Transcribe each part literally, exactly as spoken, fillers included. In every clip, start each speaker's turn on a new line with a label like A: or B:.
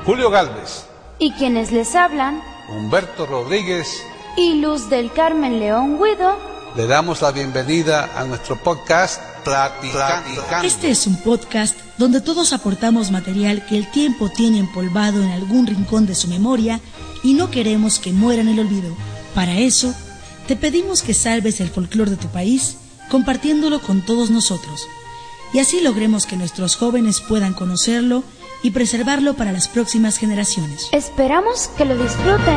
A: Julio Gálvez.
B: Y quienes les hablan,
A: Humberto Rodríguez
B: y Luz del Carmen León Guido.
A: Le damos la bienvenida a nuestro podcast Platicando.
C: Este es un podcast donde todos aportamos material que el tiempo tiene empolvado en algún rincón de su memoria y no queremos que muera en el olvido. Para eso, te pedimos que salves el folclore de tu país compartiéndolo con todos nosotros. Y así logremos que nuestros jóvenes puedan conocerlo y preservarlo para las próximas generaciones.
B: Esperamos que lo disfruten.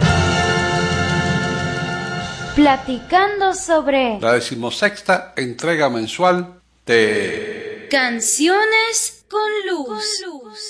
B: Platicando sobre
A: La decimosexta entrega mensual de
B: Canciones con Luz. Con luz.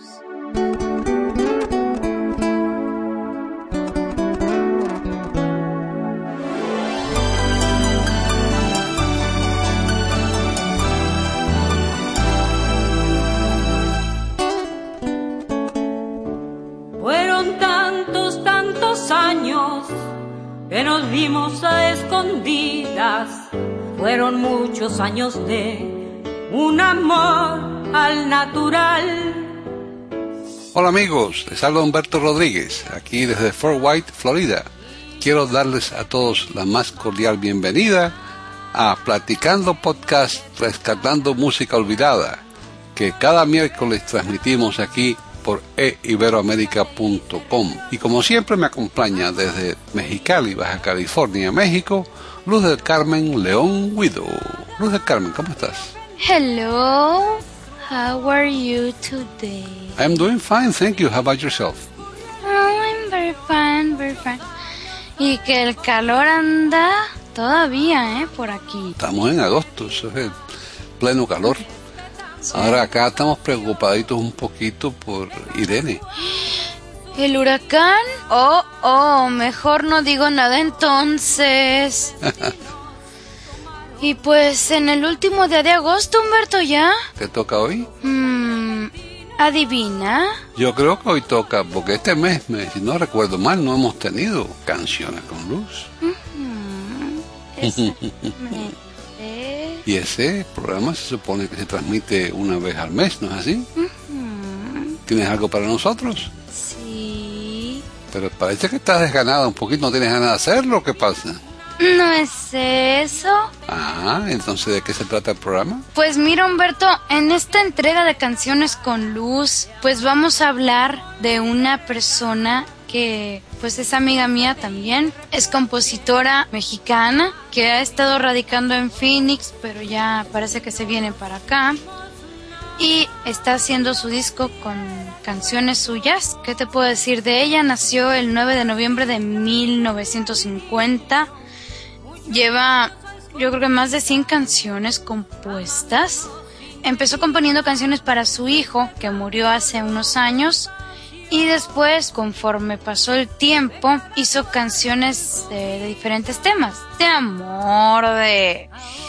D: Fueron tantos, tantos años que nos vimos a escondidas. Fueron muchos años de un amor al natural.
A: Hola amigos, les habla Humberto Rodríguez, aquí desde Fort White, Florida. Quiero darles a todos la más cordial bienvenida a Platicando Podcast Rescatando Música Olvidada, que cada miércoles transmitimos aquí por e iberoamerica punto com. Y como siempre me acompaña desde Mexicali, Baja California, México, Luz del Carmen León Guido. Luz del Carmen, ¿cómo estás?
B: Hello, how are you today?
A: I'm doing fine, thank you. How about yourself?
B: Oh, I'm very fine, very fine. Y que el calor anda todavía, ¿eh? Por aquí.
A: Estamos en agosto, eso es el pleno calor. Sí. Ahora acá estamos preocupaditos un poquito por Irene.
B: ¿El huracán? Oh, oh, mejor no digo nada entonces. Y pues en el último día de agosto, Humberto, ¿ya?
A: ¿Te toca hoy?
B: Mm, ¿adivina?
A: Yo creo que hoy toca, porque este mes, me, si no recuerdo mal, no hemos tenido canciones con luz.
B: Uh-huh. Exactamente.
A: Y ese programa se supone que se transmite una vez al mes, ¿no es así?
B: Uh-huh.
A: ¿Tienes algo para nosotros?
B: Sí.
A: Pero parece que estás desganada un poquito, ¿no tienes ganas de hacerlo? ¿Qué pasa?
B: ¿No es eso?
A: Ah, entonces ¿de qué se trata el programa?
B: Pues mira, Humberto, en esta entrega de Canciones con Luz, pues vamos a hablar de una persona que pues es amiga mía también, es compositora mexicana que ha estado radicando en Phoenix, pero ya parece que se viene para acá y está haciendo su disco con canciones suyas. ¿Qué te puedo decir de ella? Nació el nueve de noviembre de mil novecientos cincuenta, lleva yo creo que más de cien canciones compuestas. Empezó componiendo canciones para su hijo que murió hace unos años. Y después, conforme pasó el tiempo, hizo canciones de, de diferentes temas. De amor, de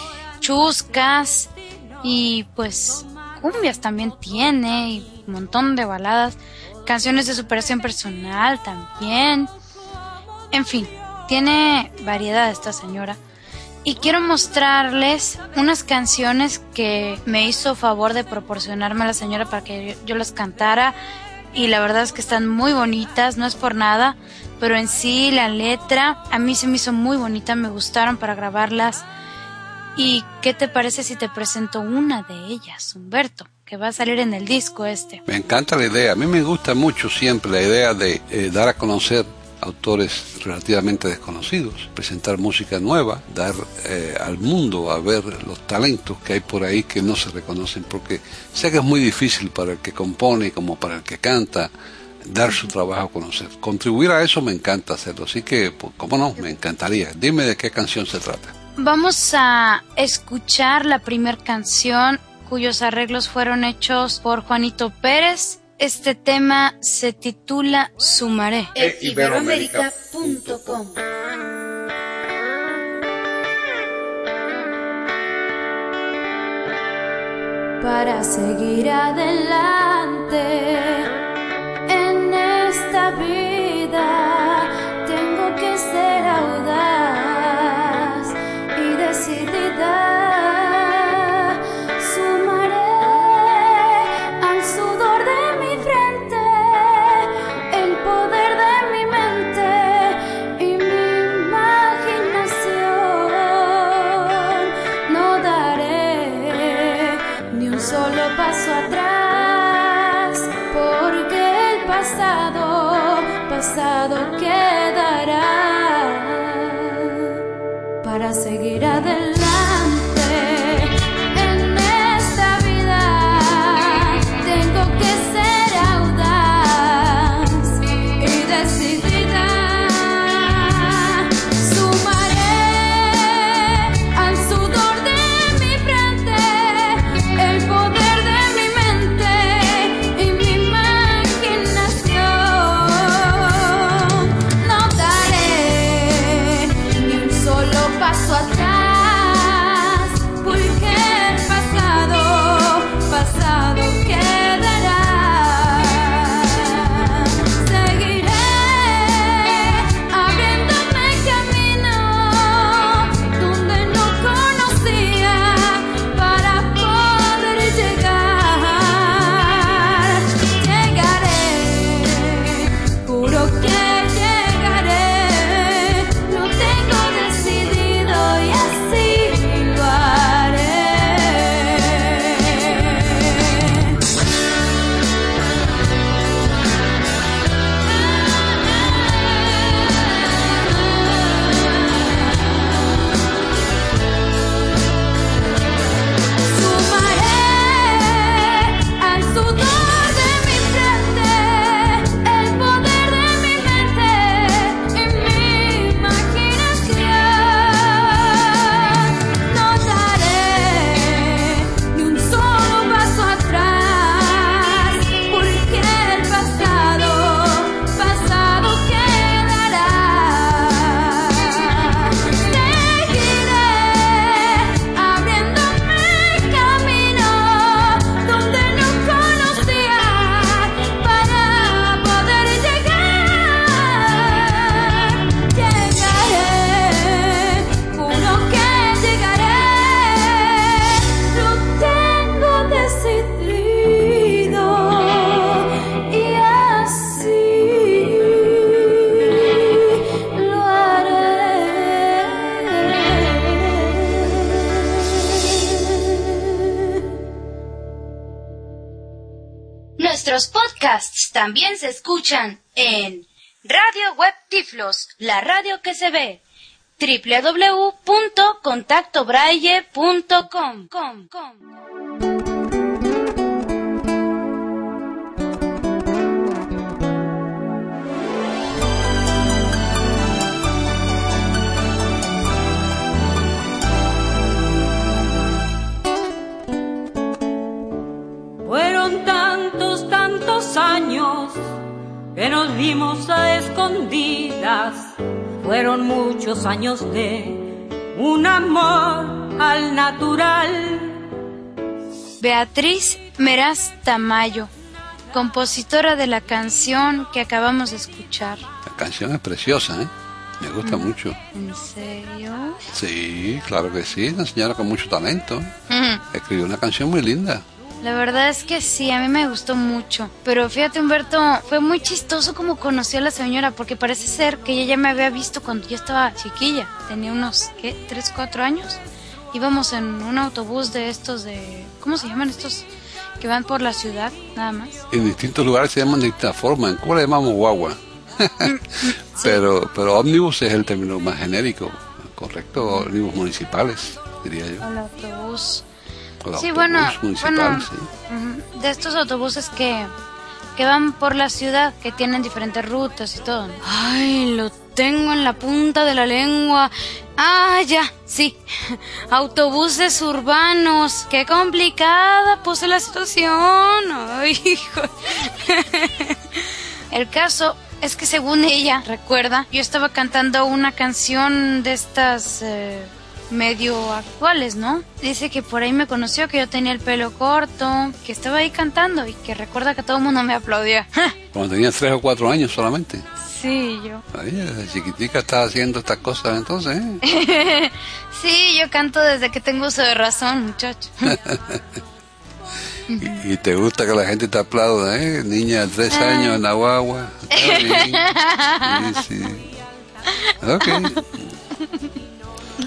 B: chuscas y pues cumbias también tiene y un montón de baladas. Canciones de superación personal también. En fin, tiene variedad esta señora. Y quiero mostrarles unas canciones que me hizo favor de proporcionarme la señora para que yo, yo las cantara. Y la verdad es que están muy bonitas, no es por nada, pero en sí la letra a mí se me hizo muy bonita, me gustaron para grabarlas. ¿Y qué te parece si te presento una de ellas, Humberto, que va a salir en el disco este?
A: Me encanta la idea, a mí me gusta mucho siempre la idea de eh, dar a conocer autores relativamente desconocidos, presentar música nueva, dar eh, al mundo a ver los talentos que hay por ahí que no se reconocen, porque sé que es muy difícil para el que compone como para el que canta dar su trabajo a conocer. Contribuir a eso me encanta hacerlo, así que, pues, cómo no, me encantaría. Dime de qué canción se trata.
B: Vamos a escuchar la primera canción cuyos arreglos fueron hechos por Juanito Pérez. Este tema se titula Sumaré.
E: e iberoamerica punto com.
B: Para seguir adelante en esta vida tengo que ser audaz y decidida. Sumaré al sudor de mi frente
D: pasado, pasado quedará para seguir adelante. En esta vida tengo que ser audaz y decidida. Sumaré al sudor de mi frente el poder de mi mente y mi imaginación. No daré ni un solo paso atrás.
B: Nuestros podcasts también se escuchan en Radio Web Tiflos, la radio que se ve, doble u doble u doble u punto contacto braille punto com.
D: Fueron tantos, tantos años que nos vimos a escondidas. Fueron muchos años de un amor al natural.
B: Beatriz Meraz Tamayo, compositora de la canción que acabamos de escuchar.
A: La canción es preciosa, ¿eh? Me gusta mm. mucho.
B: ¿En serio?
A: Sí, claro que sí. Una señora con mucho talento.
B: Mm.
A: Escribió una canción muy linda.
B: La verdad es que sí, a mí me gustó mucho. Pero fíjate, Humberto, fue muy chistoso como conocí a la señora, porque parece ser que ella ya me había visto cuando yo estaba chiquilla. Tenía unos, ¿qué? ¿Tres, cuatro años? Íbamos en un autobús de estos de... ¿Cómo se llaman estos que van por la ciudad, nada más?
A: En distintos lugares se llaman de distintas formas. ¿En Cuba le llamamos guagua? pero, pero ómnibus es el término más genérico, ¿correcto? Ómnibus municipales, diría yo.
B: El autobús...
A: El
B: sí,
A: autobús
B: bueno, bueno
A: sí.
B: De estos autobuses que, que van por la ciudad, que tienen diferentes rutas y todo, ¿no? Ay, lo tengo en la punta de la lengua. Ah, ya, sí. Autobuses urbanos. Qué complicada puse la situación. Ay, hijo. El caso es que según ella, recuerda, yo estaba cantando una canción de estas... Eh, medio actuales, ¿no? Dice que por ahí me conoció, que yo tenía el pelo corto, que estaba ahí cantando y que recuerda que todo el mundo me aplaudía.
A: Cuando tenías tres o cuatro años solamente.
B: Sí, yo.
A: Ahí, desde chiquitica estaba haciendo estas cosas entonces, ¿eh?
B: Sí, yo canto desde que tengo uso de razón, muchacho.
A: y, y te gusta que la gente te aplauda, ¿eh? Niña de tres años en la guagua. Está bien. Sí, sí. Ok.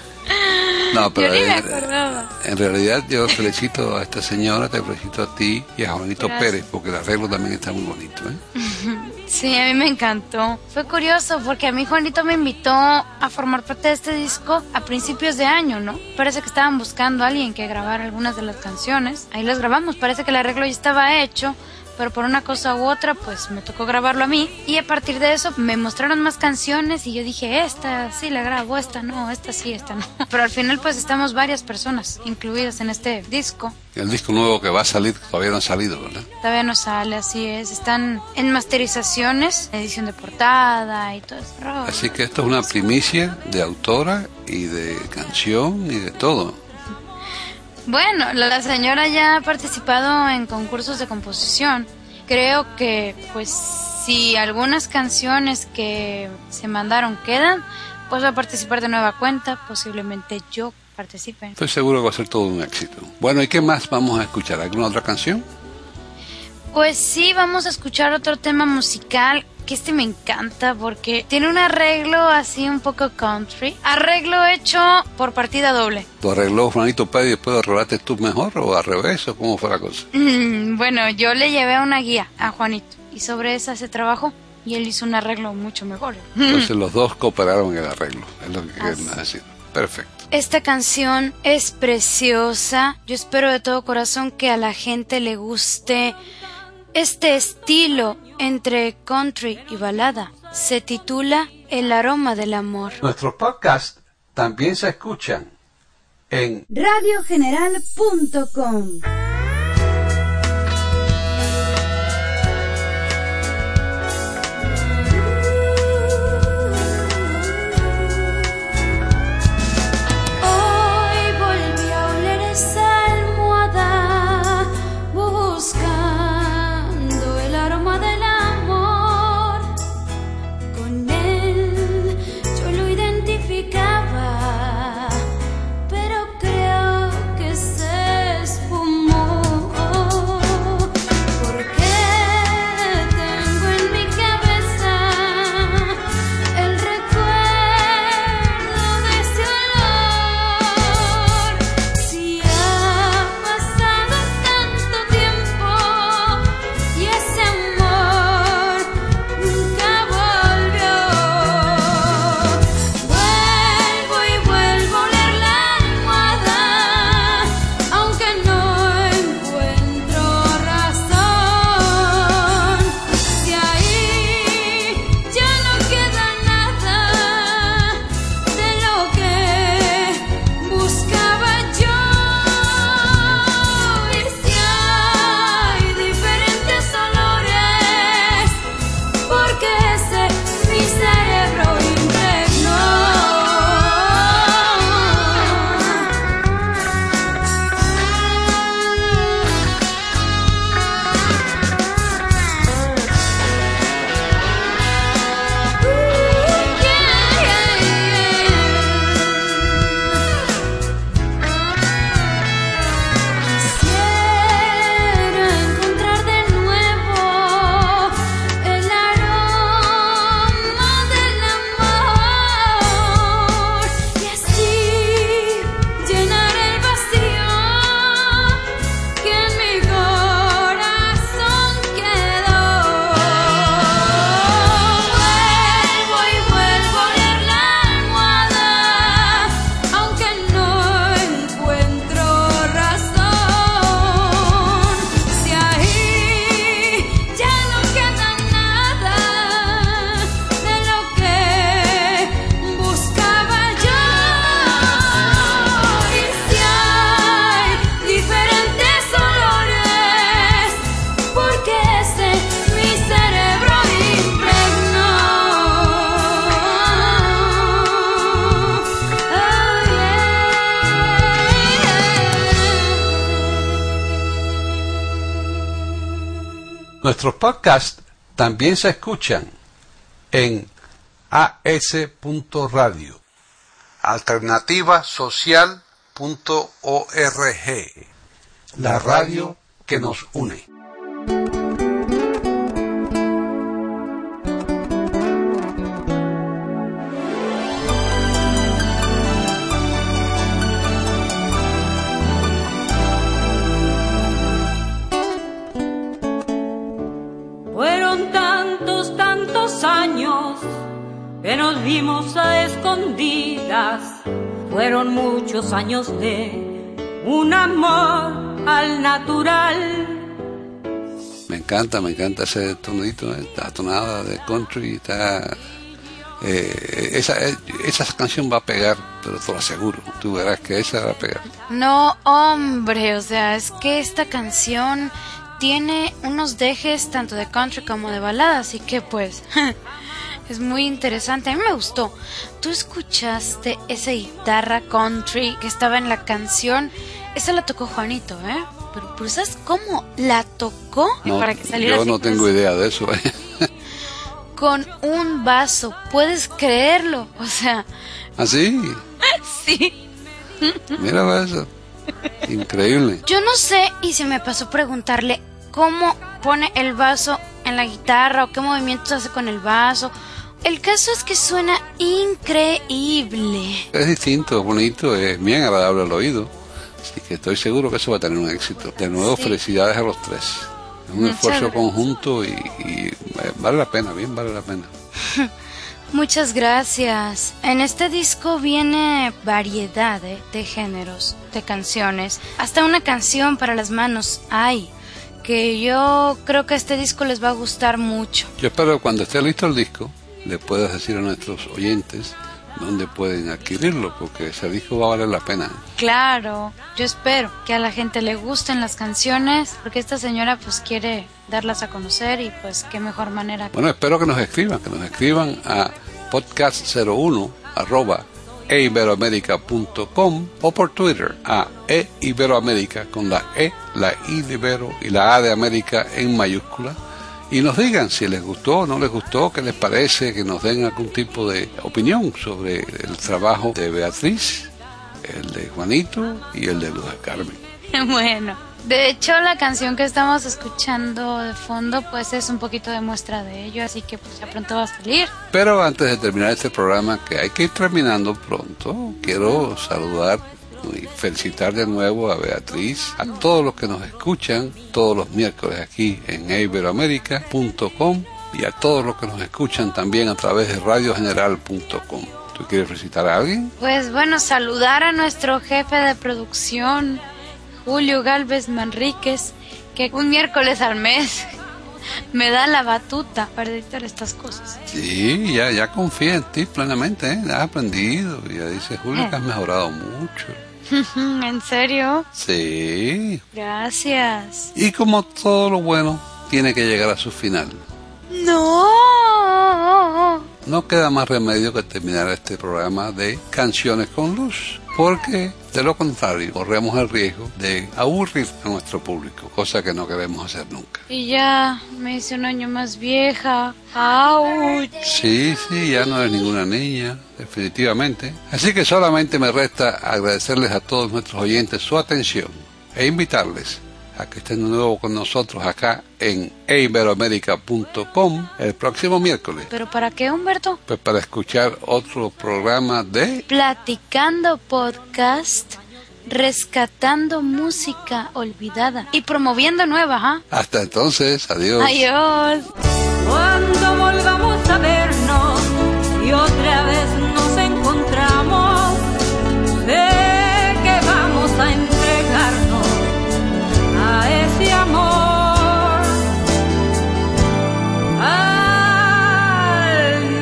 A: No, pero
B: yo ni me
A: en,
B: acordaba.
A: En realidad yo felicito a esta señora, te felicito a ti y a Juanito
B: Gracias.
A: Pérez, porque el arreglo también está muy bonito, ¿eh?
B: Sí, a mí me encantó. Fue curioso porque a mí Juanito me invitó a formar parte de este disco a principios de año, ¿no? Parece que estaban buscando a alguien que grabara algunas de las canciones. Ahí las grabamos, parece que el arreglo ya estaba hecho, pero por una cosa u otra pues me tocó grabarlo a mí, y a partir de eso me mostraron más canciones y yo dije, esta sí la grabo, esta no, esta sí, esta no. Pero al final pues estamos varias personas incluidas en este disco.
A: El disco nuevo que va a salir todavía no ha salido, ¿verdad?
B: Todavía no sale, así es, están en masterizaciones, edición de portada y todo eso.
A: Así que esto es una primicia de autora y de canción y de todo.
B: Bueno, la señora ya ha participado en concursos de composición. Creo que, pues, si algunas canciones que se mandaron quedan, pues va a participar de nueva cuenta. Posiblemente yo participe.
A: Estoy seguro que va a ser todo un éxito. Bueno, ¿y qué más vamos a escuchar? ¿Alguna otra canción?
B: Pues sí, vamos a escuchar otro tema musical, que este me encanta porque tiene un arreglo así un poco country. Arreglo hecho por partida doble.
A: ¿Lo arregló Juanito Pérez y después lo arreglaste tú mejor o al revés o cómo fue la cosa?
B: Mm, bueno, yo le llevé una guía a Juanito y sobre esa se trabajó y él hizo un arreglo mucho mejor.
A: Entonces los dos cooperaron en el arreglo, es lo que quieren
B: Así.
A: decir. Perfecto.
B: Esta canción es preciosa. Yo espero de todo corazón que a la gente le guste este estilo entre country y balada. Se titula El aroma del amor.
A: Nuestros podcasts también se escuchan en
E: radio general punto com.
A: Nuestros podcasts también se escuchan en a s punto radio, alternativa social punto org, la radio que nos une.
F: Fueron tantos, tantos años que nos vimos a escondidas. Fueron muchos años de un amor al natural.
A: Me encanta, me encanta ese tonito, esta tonada de country, está... Eh, esa, esa canción va a pegar, pero te lo aseguro, tú verás que esa va a pegar.
B: No, hombre, o sea, es que esta canción tiene unos dejes tanto de country como de balada, así que pues es muy interesante. A mí me gustó. ¿Tú escuchaste esa guitarra country que estaba en la canción? Esa la tocó Juanito, ¿eh? Pero, pero ¿sabes cómo la tocó?
A: No,
B: para que saliera
A: yo
B: así,
A: no tengo
B: pues,
A: idea de eso, ¿eh?
B: con un vaso, ¿puedes creerlo? O sea...
A: ¿Ah, sí?
B: Sí.
A: Mira eso. Increíble.
B: Yo no sé, y se me pasó preguntarle cómo pone el vaso en la guitarra o qué movimientos hace con el vaso. El caso es que suena increíble.
A: Es distinto, es bonito, es bien agradable al oído. Así que estoy seguro que eso va a tener un éxito. De nuevo, sí. Felicidades a los tres. Es un Muchas esfuerzo gracias. Conjunto y, y vale la pena, bien vale la pena.
B: Muchas gracias. En este disco viene variedad ¿eh? de géneros, de canciones. Hasta una canción para las manos hay, que yo creo que este disco les va a gustar mucho.
A: Yo espero que cuando esté listo el disco, le puedas decir a nuestros oyentes dónde pueden adquirirlo, porque ese disco va a valer la pena.
B: Claro, yo espero que a la gente le gusten las canciones, porque esta señora pues quiere darlas a conocer y pues qué mejor manera.
A: Bueno, espero que nos escriban, que nos escriban a podcast cero uno arroba e iberoamerica punto com o por Twitter a eiberoamerica con la E, la I de Ibero y la A de América en mayúscula. Y nos digan si les gustó o no les gustó, qué les parece, que nos den algún tipo de opinión sobre el trabajo de Beatriz, el de Juanito y el de Luz del Carmen.
B: Bueno, de hecho la canción que estamos escuchando de fondo pues es un poquito de muestra de ello, así que pues ya pronto va a salir.
A: Pero antes de terminar este programa, que hay que ir terminando pronto, quiero saludar y felicitar de nuevo a Beatriz, a todos los que nos escuchan todos los miércoles aquí en e iberoamerica punto com y a todos los que nos escuchan también a través de radio general punto com. ¿Tú quieres felicitar a alguien?
B: Pues bueno, saludar a nuestro jefe de producción, Julio Galvez Manríquez, que un miércoles al mes me da la batuta para editar estas cosas.
A: Sí, ya, ya confía en ti plenamente, ¿eh? Has aprendido. Ya dice Julio eh. que has mejorado mucho.
B: ¿En serio?
A: Sí.
B: Gracias.
A: Y como todo lo bueno, tiene que llegar a su final.
B: No.
A: No queda más remedio que terminar este programa de Canciones con Luz, porque de lo contrario corremos el riesgo de aburrir a nuestro público, cosa que no queremos hacer nunca.
B: Y ya me hice un año más vieja. ¡Auch!
A: Sí, sí, ya no eres ninguna niña, definitivamente. Así que solamente me resta agradecerles a todos nuestros oyentes su atención e invitarles a que estén de nuevo con nosotros acá en e iberoamerica punto com el próximo miércoles.
B: ¿Pero para qué, Humberto?
A: Pues para escuchar otro programa de
B: Platicando Podcast, rescatando música olvidada y promoviendo nuevas, ¿ah? ¿eh?
A: Hasta entonces, adiós.
B: Adiós.
F: Cuando volvamos a vernos y otra vez nos encontramos, sé que vamos a entregarnos a ese amor, al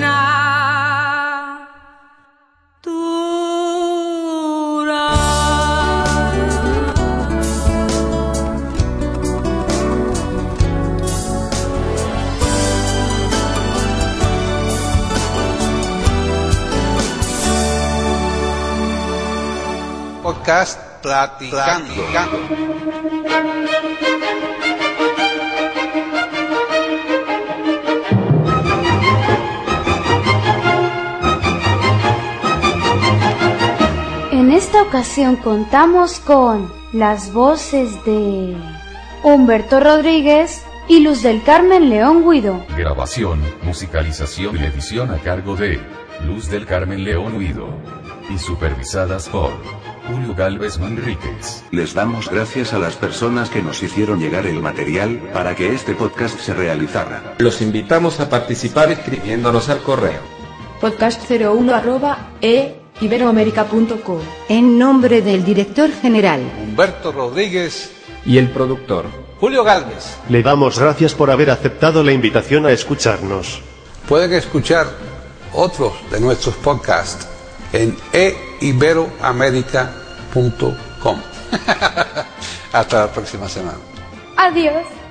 F: natural.
A: Podcast Platicando. Platicando.
E: En esta ocasión contamos con las voces de Humberto Rodríguez y Luz del Carmen León Guido.
G: Grabación, musicalización y edición a cargo de Luz del Carmen León Guido y supervisadas por Julio Galvez Manríquez.
H: Les damos gracias a las personas que nos hicieron llegar el material para que este podcast se realizara.
I: Los invitamos a participar escribiéndonos al correo
J: podcast cero uno arroba e iberoamerica punto com.
K: En nombre del director general
A: Humberto Rodríguez
I: y el productor
A: Julio Galvez,
L: le damos gracias por haber aceptado la invitación a escucharnos.
A: Pueden escuchar otros de nuestros podcasts en e iberoamerica punto com. Hasta la próxima semana.
E: Adiós.